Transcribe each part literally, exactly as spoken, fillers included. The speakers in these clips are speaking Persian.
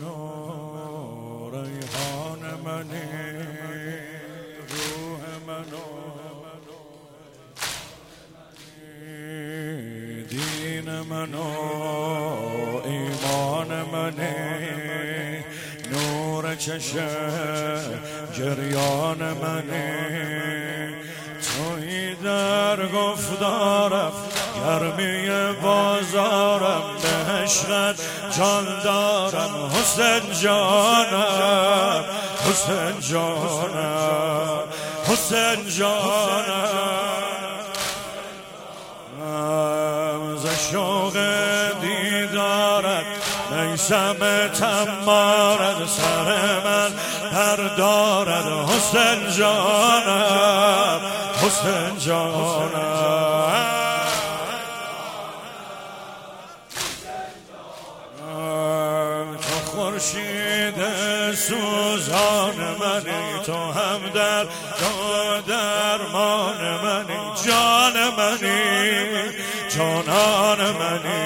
منو ریحان منی روح منو دین منو ایمان منی نور چشم جریان منی توی در گفتارم گرمی بازارم به عشقت جان دارم حسین جانم حسین جانم حسین جانم ز شوق دیدارت میسم تمارد سر من بردارد حسین جانم حسین جانم تو خورشید سوزان منی تو هم در تو درمان منی جان منی جانان منی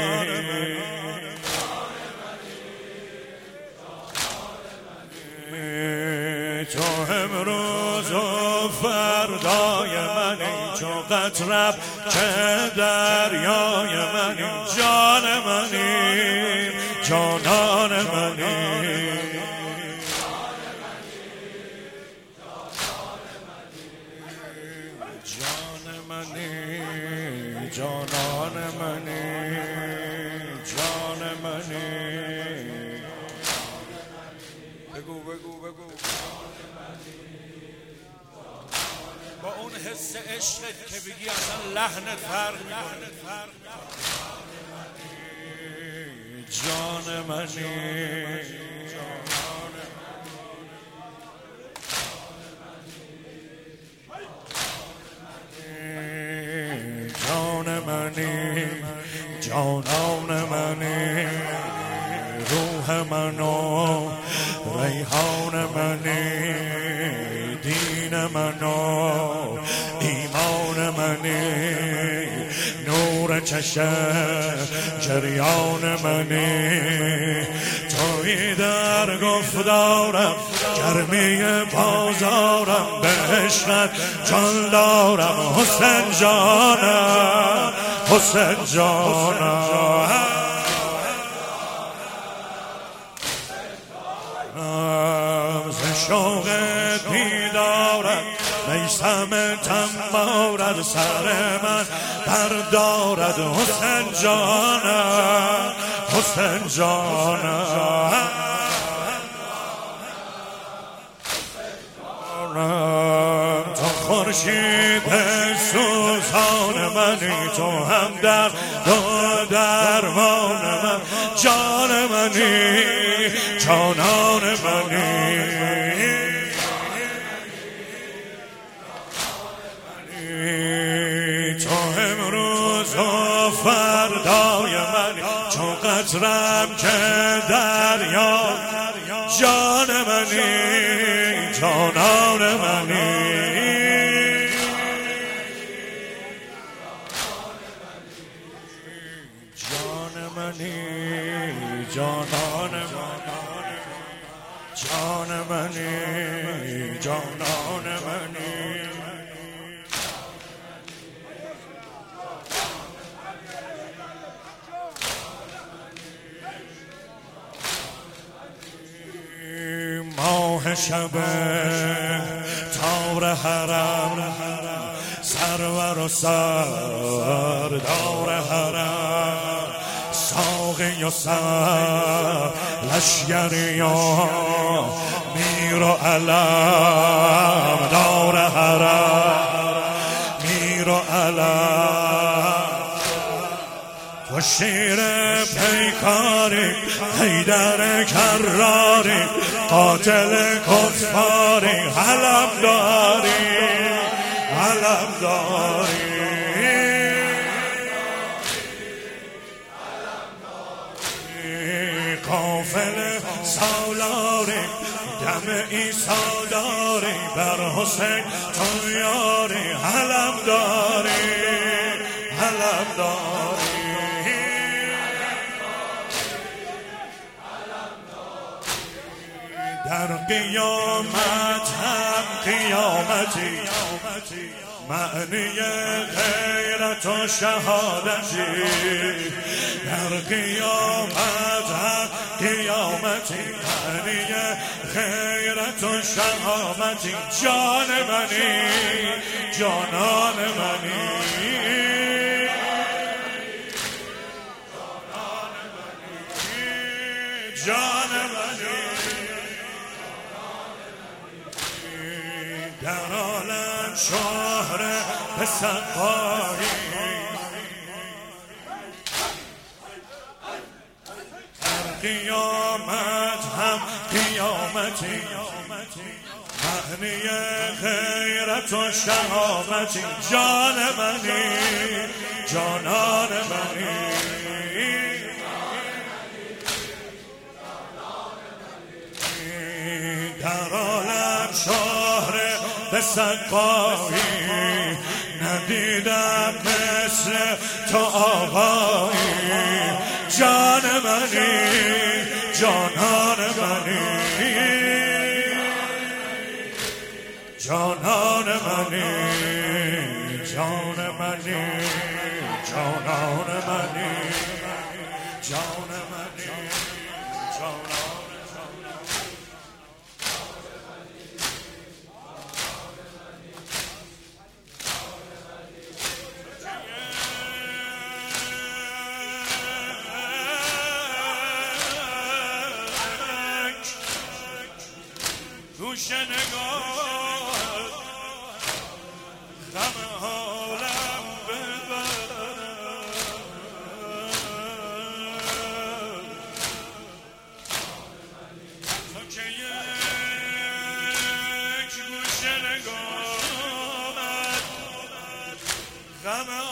تو امروز و فردای منی چو قطرم که دریای منی جان منی جانان منی جان منی جانان منی جان منی بگو بگو بگو با اون حس عشقت که بگی اصلا لحنت فرق میکنه جان منی جان منی جانان منی روح منو ریحان منی دین منو ایمان منی نور چشم جریان منی توی در گفتارم گرمی بازارم به عشقت جان دارم حسین جانم حسین جانم ز شوق دیدارت میسم تمارد سر من بردارد حسین جانم حسین جانم تو خورشید سوزان منی تو هم در دو درمان من جان منی جانان منی تو امروز و فردای منی چون قطرم که دریا جان منی جانان منی جان منی جانان منی جان منی جانان منی ماه شب تار حرم سرور و سردار حرم ساقی و سر لشگری و میر و علم دار حرم میر و علم و شیر پیکاری حیدر کراری قاتل کفاری علم داری علم داری قافل سالاری دم عیسی داری بر حسین تو یاری علم داری علم داری در قیامت هم قیامتی معنی غیرت و شهادتی در قیامت هم قیامتی معنی غیرت و شهادتی جان منی جانان منی جان منی در عالم شهر بسقایی در قیامت هم قیامتی معنی غیرت و شهامتی جان منی جانان منی در عالم شهر بسقایی ندیدم مثل تو آقایی جان منی جانان منی جانان منی جان منی جانان منی جان منی جانان گوش نگاه غم حالم ببر تو که یک گوش نگاه غم